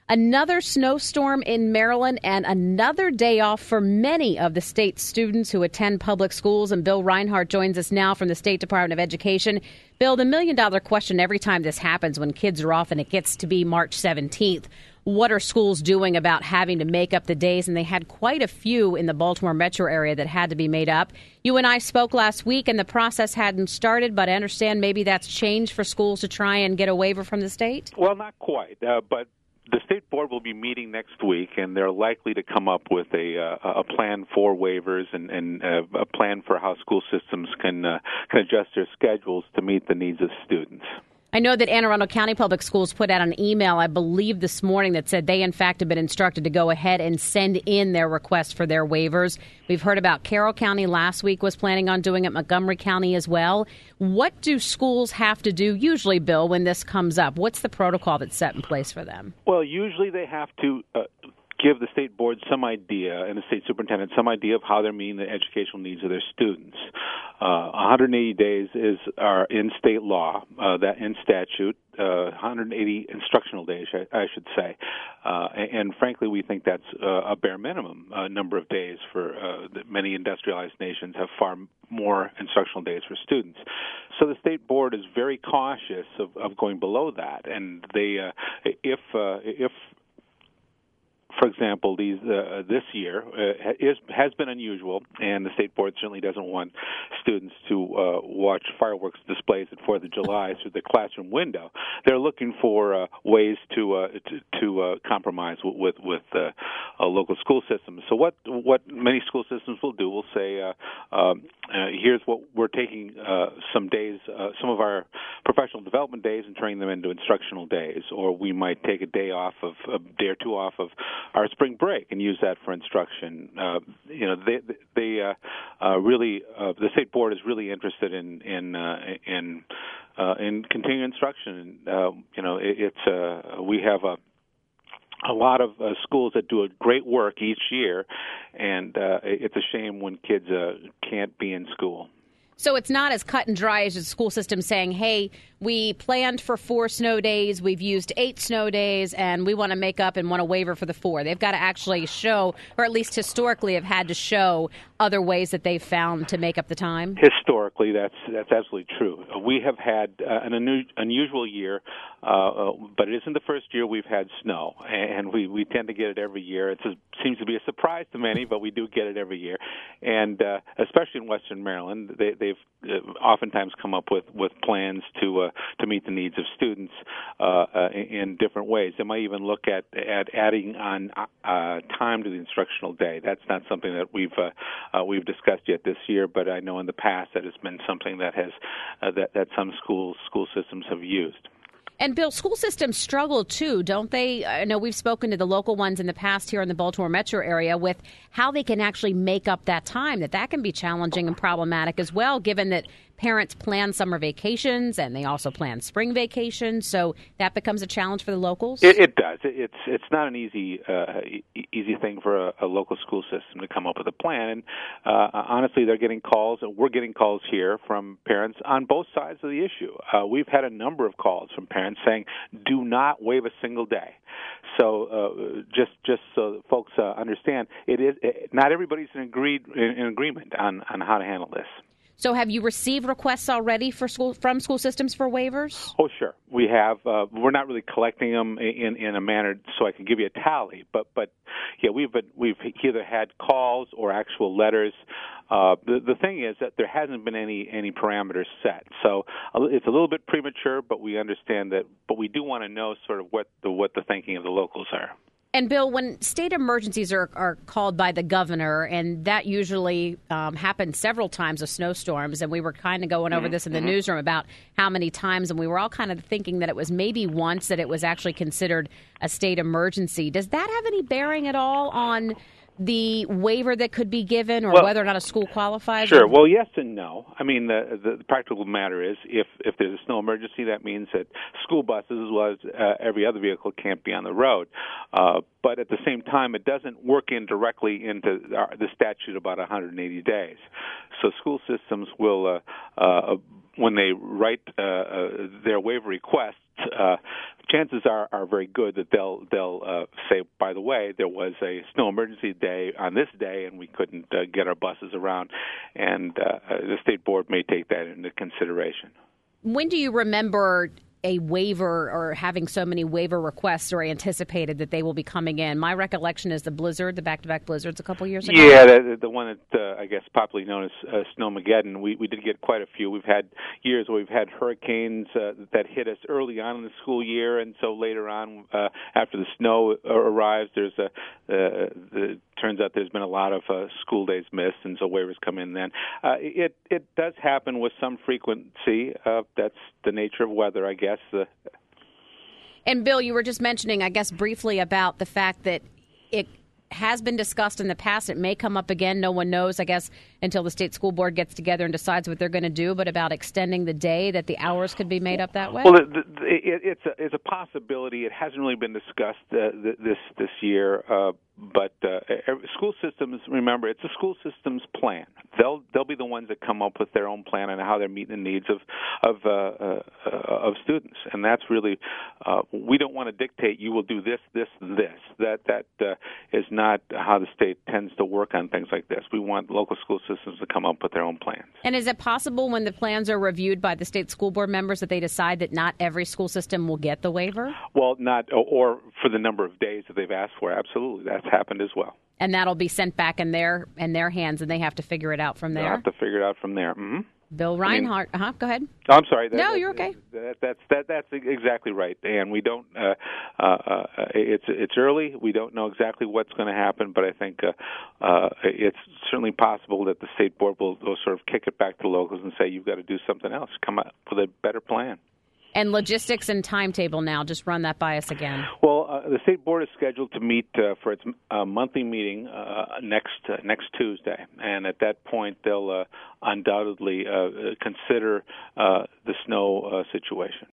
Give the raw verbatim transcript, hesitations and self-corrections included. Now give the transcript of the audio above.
Another snowstorm in Maryland and another day off for many of the state's students who attend public schools. And Bill Reinhart joins us now from the State Department of Education. Bill, the million-dollar question every time this happens when kids are off and it gets to be March seventeenth, what are schools doing about having to make up the days? And they had quite a few in the Baltimore metro area that had to be made up. You and I spoke last week, and the process hadn't started, but I understand maybe that's changed for schools to try and get a waiver from the state? Well, not quite, uh, but the state board will be meeting next week, and they're likely to come up with a uh, a plan for waivers and, and uh, a plan for how school systems can uh, can adjust their schedules to meet the needs of students. I know that Anne Arundel County Public Schools put out an email, I believe this morning, that said they, in fact, have been instructed to go ahead and send in their request for their waivers. We've heard about Carroll County last week was planning on doing it, Montgomery County as well. What do schools have to do usually, Bill, when this comes up? What's the protocol that's set in place for them? Well, usually they have to uh, give the state board some idea and the state superintendent some idea of how they're meeting the educational needs of their students. Uh, one hundred eighty days is our in state law, uh, that in statute, uh, one hundred eighty instructional days, I, I should say. Uh, and, and frankly, we think that's uh, a bare minimum uh, number of days for uh, many industrialized nations have far more instructional days for students. So the state board is very cautious of, of going below that, and they, uh, if uh, if For example, these uh, this year uh, is has been unusual, and the state board certainly doesn't want students to uh, watch fireworks displays at Fourth of July through the classroom window. They're looking for uh, ways to uh, to, to uh, compromise with with, with uh, uh, local school systems. So what what many school systems will do will say, uh, um, uh, here's what we're taking uh, some days, uh, some of our professional development days, and turning them into instructional days, or we might take a day off of a day or two off of our spring break and use that for instruction. Uh, you know, they they uh, uh, really uh, the state board is really interested in in uh, in uh, in continuing instruction. Uh, you know, it, it's uh, we have a. a lot of uh, schools that do a great work each year, and uh, it's a shame when kids uh, can't be in school. So it's not as cut and dry as the school system saying, hey, we planned for four snow days, we've used eight snow days, and we want to make up and want a waiver for the four. They've got to actually show, or at least historically have had to show, other ways that they've found to make up the time? Historically, that's that's absolutely true. We have had uh, an unu- unusual year, uh, but it isn't the first year we've had snow, and we, we tend to get it every year. It seems to be a surprise to many, but we do get it every year, and uh, especially in Western Maryland, they, they've uh, oftentimes come up with, with plans to uh, to meet the needs of students uh, uh, in different ways. They might even look at at adding on uh, time to the instructional day. That's not something that we've uh, uh, we've discussed yet this year, but I know in the past that has been something that has uh, that that some schools school systems have used. And, Bill, school systems struggle, too, don't they? I know we've spoken to the local ones in the past here in the Baltimore metro area with how they can actually make up that time, that that can be challenging and problematic as well, given that parents plan summer vacations and they also plan spring vacations. So that becomes a challenge for the locals? It, it does. It's it's not an easy uh, easy thing for a, a local school system to come up with a plan. And uh, honestly, they're getting calls, and we're getting calls here from parents on both sides of the issue. Uh, we've had a number of calls from parents saying, do not waive a single day. So uh, just just so folks uh, understand, it is it, not everybody's in, agreed, in, in agreement on, on how to handle this. So have you received requests already for school from school systems for waivers? Oh, sure. We have. Uh, we're not really collecting them in, in a manner so I can give you a tally, but but yeah, we've been, we've either had calls or actual letters. Uh, the the thing is that there hasn't been any any parameters set, so it's a little bit premature. But we understand that. But we do want to know sort of what the what the thinking of the locals are. And, Bill, when state emergencies are, are called by the governor, and that usually um, happens several times with snowstorms, and we were kind of going over this in the mm-hmm. newsroom about how many times, and we were all kind of thinking that it was maybe once that it was actually considered a state emergency. Does that have any bearing at all on the waiver that could be given, or well, whether or not a school qualifies? Sure. Or? Well, yes and no. I mean, the, the, the practical matter is if, if there's a snow emergency, that means that school buses, as well as uh, every other vehicle, can't be on the road. Uh, but at the same time, it doesn't work in directly into our, the statute about one hundred eighty days. So school systems will uh, uh, when they write uh, uh, their waiver requests, uh, chances are, are very good that they'll they'll uh, say, by the way, there was a snow emergency day on this day, and we couldn't uh, get our buses around, and uh, the state board may take that into consideration. When do you remember a waiver or having so many waiver requests or anticipated that they will be coming in? My recollection is the blizzard, the back-to-back blizzards a couple years ago. Yeah, the, the one that uh, I guess popularly known as uh, Snowmageddon. We we did get quite a few. We've had years where we've had hurricanes uh, that hit us early on in the school year, and so later on, uh, after the snow arrives, there's a uh, the, turns out there's been a lot of uh, school days missed, and so waivers come in then. Uh, it it does happen with some frequency. Uh, that's the nature of weather, I guess. Uh, and Bill, you were just mentioning, I guess, briefly about the fact that it has been discussed in the past. It may come up again. No one knows, I guess, until the state school board gets together and decides what they're going to do, but about extending the day, that the hours could be made up that way? Well, the, the, it, it's, a, it's a possibility. It hasn't really been discussed uh, this this year, uh, but uh, school systems, remember, it's a school systems plan. They'll they'll be the ones that come up with their own plan on how they're meeting the needs of of uh, uh, of students, and that's really uh, we don't want to dictate you will do this, this, and this. That that uh, is not how the state tends to work on things like this. We want local school systems to come up with their own plans. And is it possible when the plans are reviewed by the state school board members that they decide that not every school system will get the waiver? Well, not or for the number of days that they've asked for. Absolutely, that's happened as well. And that'll be sent back in their in their hands, and they have to figure it out from there. They'll have to figure it out from there. Mm-hmm. Bill Reinhart, I mean, uh-huh, go ahead. Oh, I'm sorry. That, no, that, you're okay. That, that's that, that's exactly right. And we don't. Uh, uh, uh, it's it's early. We don't know exactly what's going to happen, but I think uh, uh, it's certainly possible that the state board will, will sort of kick it back to locals and say, you've got to do something else. Come up with a better plan. And logistics and timetable now, just run that by us again. Well, uh, the state board is scheduled to meet uh, for its uh, monthly meeting uh, next uh, next Tuesday, and at that point they'll uh, undoubtedly uh, consider uh, the snow uh, situation.